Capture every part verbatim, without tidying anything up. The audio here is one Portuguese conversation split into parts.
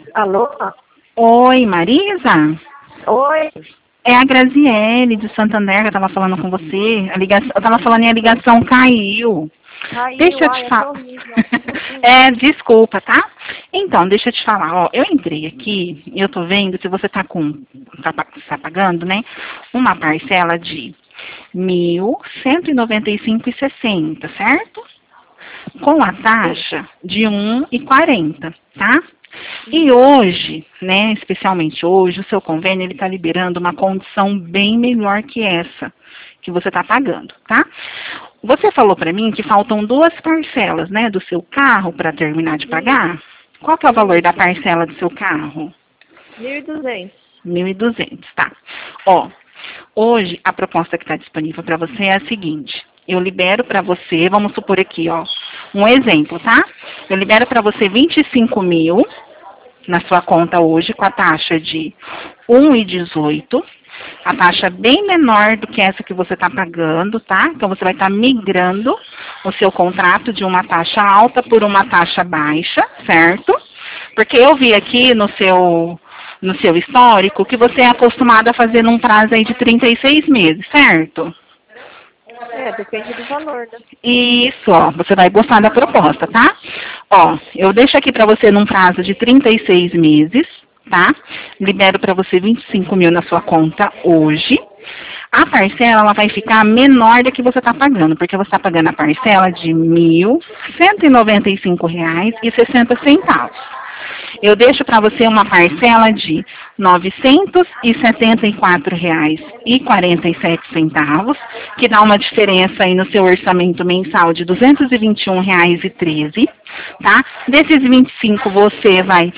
Alô? Oi, Marisa? Oi? É a Graziele de Santander que eu tava falando com você. A ligação, eu tava falando e a ligação caiu. Caiu, Deixa eu ai, te é falar. horrível. É, desculpa, tá? Então, deixa eu te falar, ó, eu entrei aqui e eu tô vendo que você tá com, tá, pa- tá pagando, né, uma parcela de mil cento e noventa e cinco e sessenta, certo? Com a taxa de um e quarenta, tá? E hoje, né, especialmente hoje, o seu convênio ele está liberando uma condição bem melhor que essa que você está pagando, tá? Você falou para mim que faltam duas parcelas, né, do seu carro para terminar de pagar. Qual que é o valor da parcela do seu carro? mil e duzentos. mil e duzentos, tá? Ó, hoje a proposta que está disponível para você é a seguinte. Eu libero para você, vamos supor aqui, ó, um exemplo, tá? Eu libero para você vinte e cinco mil na sua conta hoje com a taxa de um e dezoito. A taxa bem menor do que essa que você está pagando, tá? Então você vai estar migrando o seu contrato de uma taxa alta por uma taxa baixa, certo? Porque eu vi aqui no seu no seu histórico que você é acostumado a fazer num prazo aí de trinta e seis meses, certo? É, depende do valor, né? Isso, ó, você vai gostar da proposta, tá? Ó, eu deixo aqui para você num prazo de trinta e seis meses, tá? Libero para você vinte e cinco mil na sua conta hoje. A parcela ela vai ficar menor da que você está pagando, porque você está pagando a parcela de mil cento e noventa e cinco reais e sessenta centavos. Eu deixo para você uma parcela de novecentos e setenta e quatro reais e quarenta e sete centavos, que dá uma diferença aí no seu orçamento mensal de duzentos e vinte e um reais e treze, tá? Desses vinte e cinco você vai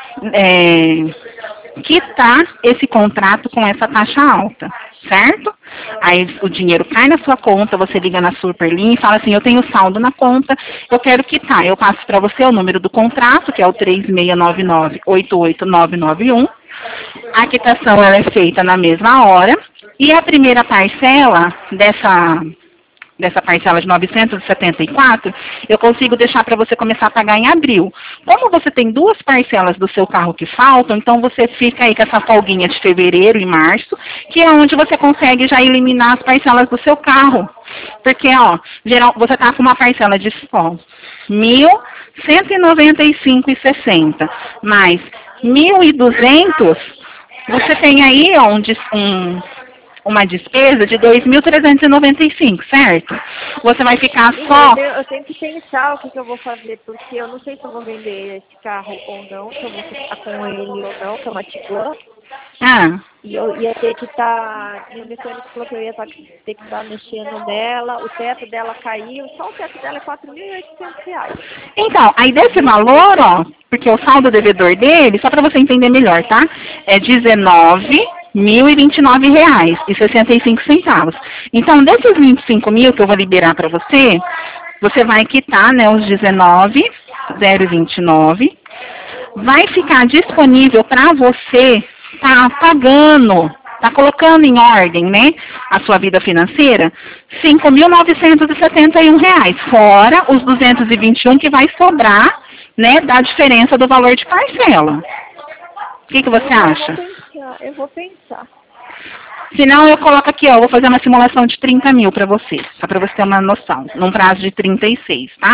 é, quitar esse contrato com essa taxa alta, certo? Aí o dinheiro cai na sua conta, você liga na Superlinha e fala assim, eu tenho saldo na conta, eu quero quitar. Eu passo para você o número do contrato, que é o três seis nove nove, oito oito nove nove um. A quitação ela é feita na mesma hora. E a primeira parcela dessa dessa parcela de novecentos e setenta e quatro, eu consigo deixar para você começar a pagar em abril. Como você tem duas parcelas do seu carro que faltam, então você fica aí com essa folguinha de fevereiro e março, que é onde você consegue já eliminar as parcelas do seu carro. Porque, ó, geral, você tá com uma parcela de ó, mil cento e noventa e cinco e sessenta, mais mil e duzentos, você tem aí ó, um, des- um uma despesa de dois mil trezentos e noventa e cinco, certo? Você vai ficar só... Eu tenho, eu tenho que pensar o que, que eu vou fazer, porque eu não sei se eu vou vender esse carro ou não, se eu vou ficar com ele ou não, que é uma Tiguan. Ah, E eu ia ter que estar, meu mecânico falou que eu ia tá, ter que estar mexendo nela, o teto dela caiu, só o teto dela é quatro mil e oitocentos reais. então, aí desse valor, ó, porque o saldo devedor dele, só para você entender melhor, tá? É dezenove mil e vinte e nove reais e sessenta e cinco centavos. Então, desses vinte e cinco mil que eu vou liberar para você, você vai quitar, né, os dezenove mil e vinte e nove. Vai ficar disponível para você tá pagando, tá colocando em ordem, né, a sua vida financeira, cinco mil novecentos e setenta e um reais, fora os duzentos e vinte e um que vai sobrar, né, da diferença do valor de parcela. O que, que você Eu acha? vou pensar, eu vou pensar. Se não, eu coloco aqui, ó, vou fazer uma simulação de trinta mil para você, só para você ter uma noção, num prazo de trinta e seis, tá?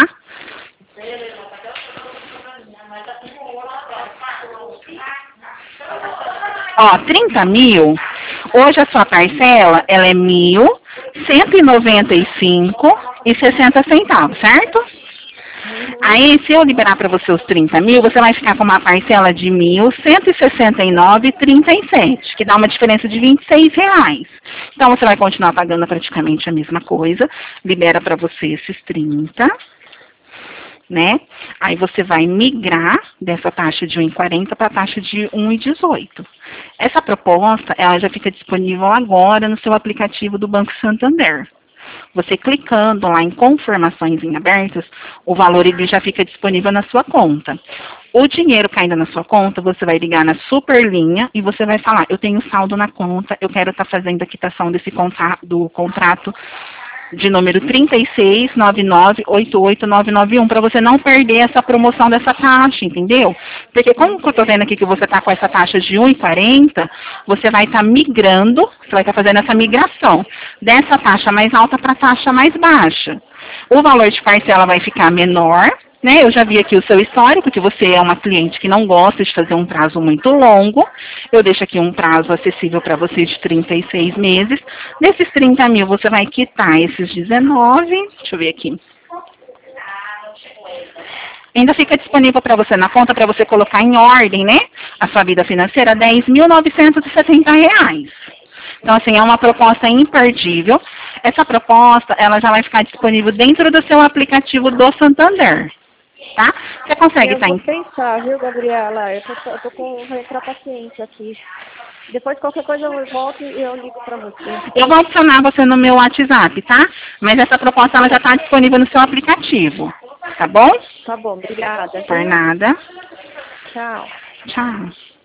Ó, trinta mil, hoje a sua parcela, ela é mil cento e noventa e cinco e sessenta centavos, certo? Aí, se eu liberar para você os trinta mil, você vai ficar com uma parcela de mil cento e sessenta e nove e trinta e sete, que dá uma diferença de vinte e seis reais. Então, você vai continuar pagando praticamente a mesma coisa, libera para você esses trinta, né? Aí você vai migrar dessa taxa de um e quarenta para a taxa de um e dezoito. Essa proposta, ela já fica disponível agora no seu aplicativo do Banco Santander. Você clicando lá em confirmações em abertas, o valor ele já fica disponível na sua conta. O dinheiro caindo na sua conta, você vai ligar na Superlinha e você vai falar, eu tenho saldo na conta, eu quero estar fazendo a quitação desse contra do contrato de número trinta e seis, nove nove oito oito nove nove um, para você não perder essa promoção dessa taxa, entendeu? Porque como eu estou vendo aqui que você está com essa taxa de um e quarenta, você vai estar tá migrando, você vai estar tá fazendo essa migração dessa taxa mais alta para a taxa mais baixa. O valor de parcela vai ficar menor, né? Eu já vi aqui o seu histórico, que você é uma cliente que não gosta de fazer um prazo muito longo. Eu deixo aqui um prazo acessível para você de trinta e seis meses. Nesses trinta mil, você vai quitar esses dezenove. Deixa eu ver aqui. Ainda fica disponível para você na conta, para você colocar em ordem, né? A sua vida financeira, dez mil novecentos e setenta reais. Então, assim, é uma proposta imperdível. Essa proposta, ela já vai ficar disponível dentro do seu aplicativo do Santander. Tá? Você consegue Eu estar vou em... pensar, viu, Gabriela? Eu tô, eu tô com vou entrar paciente aqui. Depois, qualquer coisa, eu volto e eu ligo para você. Eu vou adicionar você no meu WhatsApp, tá? Mas essa proposta, ela já está disponível no seu aplicativo. Tá bom? Tá bom, obrigada. Por nada. Tchau. Tchau.